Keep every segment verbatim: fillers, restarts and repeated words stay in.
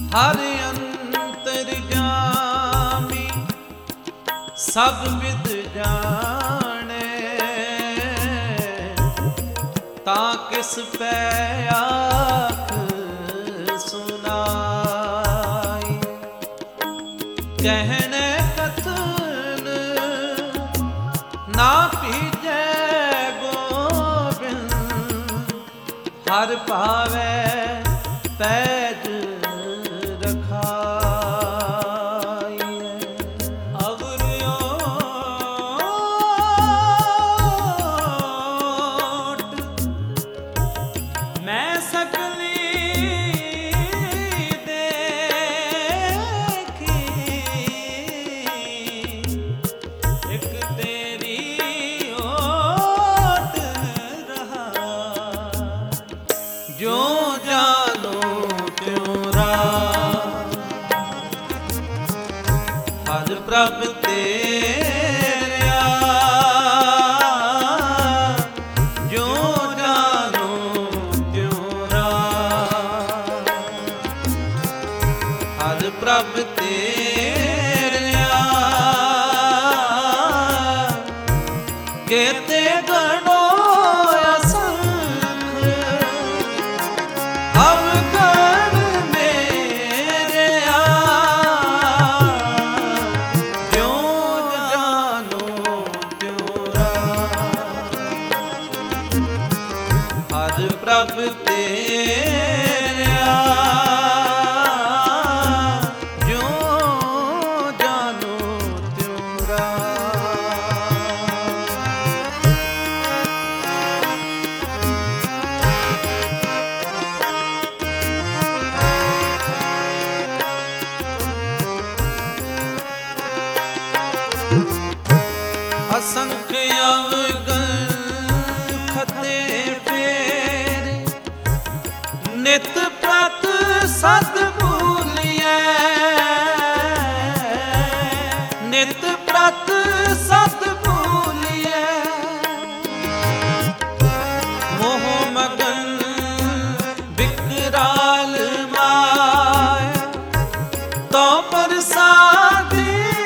ਹਰ ਅੰਤਰਜਾਮੀ ਸਭ ਵਿਦ ਜਾਣੇ, ਤਾਂ ਕਿਸ ਪੈ ਆਖ ਸੁਨਾਈ। ਕਹਿਣੇ ਕਥਨ ਨਾ ਭੀਜੈ ਗੋਬਿੰਦ, ਹਰ ਭਾਵੈ ਪੈਜ ਰਖਾਈਐ। ਅਵਰ ਓਟ ਮੈਂ ਸਕਲੀ ਦੇਖੀ, ਇੱਕ ਤੇਰੀ ਓਟ ਰਹਾ, ਜੋ ਜਾਨੋ ਤਿਉ ਰਾਮ। ਹਰ ਪ੍ਰਭ ਤੇਰਿਆ ਜੋ ਜਾਨੋ ਤਿਉ ਰਾਮ। ਹਰ ਪ੍ਰਭ ਤੇਰਿਆ ਕੇਤੇ ਗਣੋ ਅਸੰਖ, ਅਵਗਣ ਮੇਰਿਆ ਜੋ ਜਾਨੋ ਤਿਉ ਰਾਮ। ਹਰ ਪ੍ਰਭ ਤੇਰਿਆ ਜੋ ਜਾਨੋ ਤਿਉ ਅਸੰਖ ਅਵਗਣ ਖਤੇ ਫੇਰੇ, ਨਿਤ ਪ੍ਰਤ ਸਦ ਭੂਲਿਐ। ਨਿਤ ਪ੍ਰਤ ਸਦ ਭੂਲਿਐ, ਮੋਹ ਮਗਨ ਬਿਕਰਾਲ ਮਾਇਆ, ਤੋ ਪ੍ਰਸਾਦੀ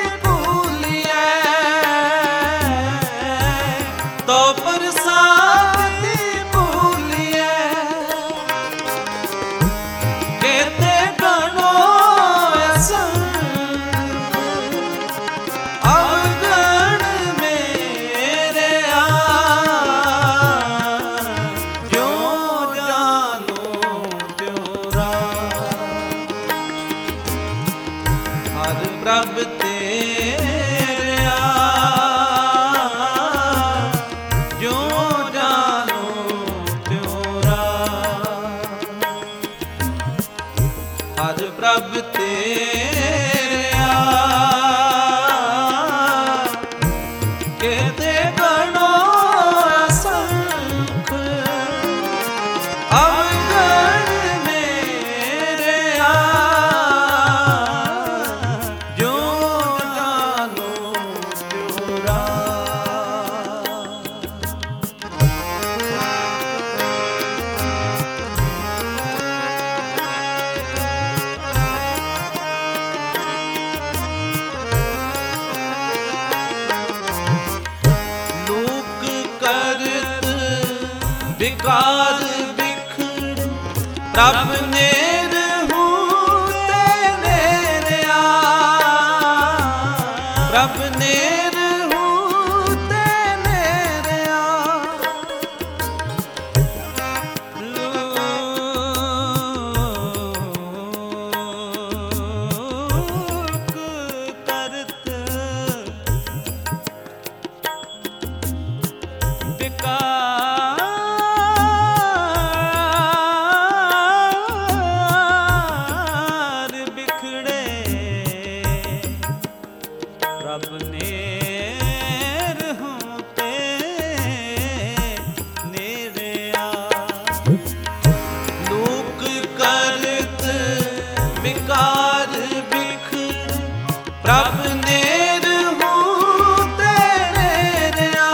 ਤੋ ਪ੍ਰਸਾਦੀ ਭੂਲਿਐ। ਕੇਤੇ ਗਣੋ ਅਸੰਖ, ਅਵਗਣ ਮੇਰਿਆ ਜੋ ਜਾਨੋ ਤਿਉ ਰਾਮ। ਹਰ ਪ੍ਰਭ ਤੇਰਿਆ ਜੋ ਜਾਨੋ ਤਿਉ ਰਾਮ। ਹਰ ਪ੍ਰਭ ਤੇਰਿਆ ਕੇਤੇ ਗਣੋ ਅਸੰਖ, ਅਵਗਣ ਮੇਰਿਆ ਜੋ ਜਾਨੋ ਤਿਉ ਰਾਮ। ਲੋਕ ਕਰਤ ਵਿਕਾਰ ਬਿਖੜ, ਪ੍ਰਭ ਨੇਰ ਹੂੰ ਤੇ ਨੇਰਿਆ। ਪ੍ਰਭ ਨੇਰ ਹੂੰ ਤੇ ਨੇਰਿਆ, ਲੋਕ ਕਰਤ ਵਿਕਾਰ ਬਿਖੜੇ, ਪ੍ਰਭ ਨੇਰ ਹੂੰ ਤੇ ਨੇਰਿਆ। ਲੋਕ ਕਰਤ ਵਿਕਾਰ ਬਿਖੜ, ਪ੍ਰਭ ਨੇਰ ਹੂੰ ਤੇ ਨੇਰਿਆ।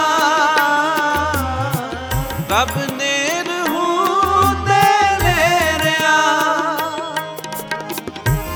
ਪ੍ਰਭ ਨੇਰ ਹੂੰ ਤੇ ਨੇਰਿਆ,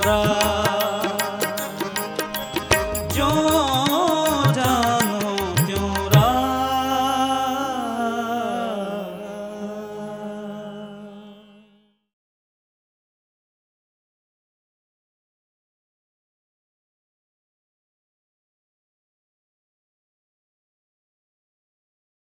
ਸਦਾ